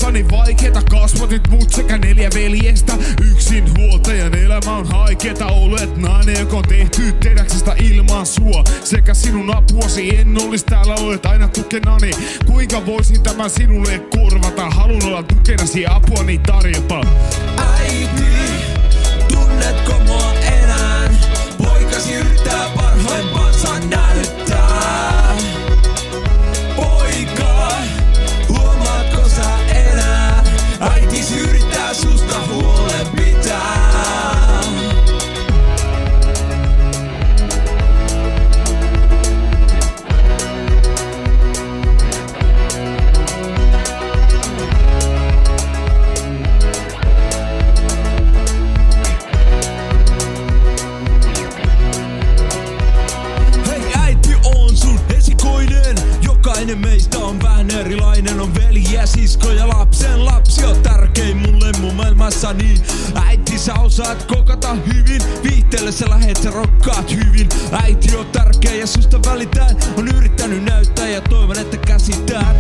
Elämäni vaikeeta, kasvatit mut sekä 4 veljestä. Yksin huoltajan elämä on haikeeta. Olet nainen, joka on tehty teräksestä ilman sua. Sekä sinun apuasi en olis täällä, olet aina tukenani. Kuinka voisin tämän sinulle korvata? Halun olla tukenasi ja apuani tarjota. Äiti, tunnetko mua enää? Poikasi yrittää parhaimpansa näyttää. Poika, huomaatko sä enää? Äitis yrittää susta huolen pitää. Jokainen meistä on vähän erilainen, on veli ja sisko ja lapsen lapsi on tärkein mulle mun maailmassani. Äiti, sä osaat kokata hyvin, viihteelle sä lähet, sä rokkaat hyvin. Äiti on tärkeä ja susta välitään, on yrittänyt näyttää ja toivon, että käsitään.